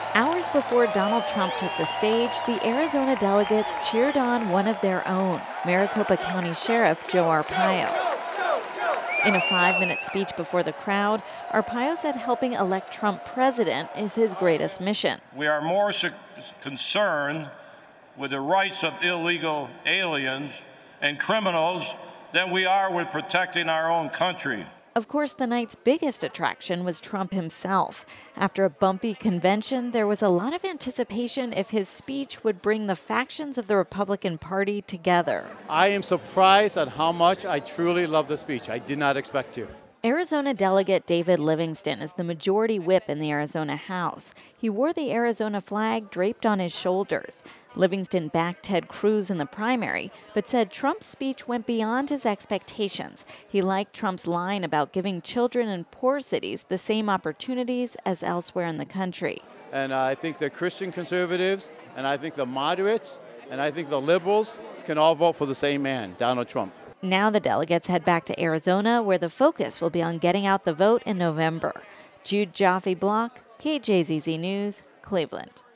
Hours before Donald Trump took the stage, the Arizona delegates cheered on one of their own, Maricopa County Sheriff Joe Arpaio. In a 5-minute speech before the crowd, Arpaio said helping elect Trump president is his greatest mission. We are more concerned with the rights of illegal aliens and criminals than we are with protecting our own country. Of course, the night's biggest attraction was Trump himself. After a bumpy convention, there was a lot of anticipation if his speech would bring the factions of the Republican Party together. I am surprised at how much I truly love the speech. I did not expect to. Arizona Delegate David Livingston is the majority whip in the Arizona House. He wore the Arizona flag draped on his shoulders. Livingston backed Ted Cruz in the primary, but said Trump's speech went beyond his expectations. He liked Trump's line about giving children in poor cities the same opportunities as elsewhere in the country. And I think the Christian conservatives, and I think the moderates, and I think the liberals can all vote for the same man, Donald Trump. Now the delegates head back to Arizona, where the focus will be on getting out the vote in November. Jude Jaffe Block, KJZZ News, Cleveland.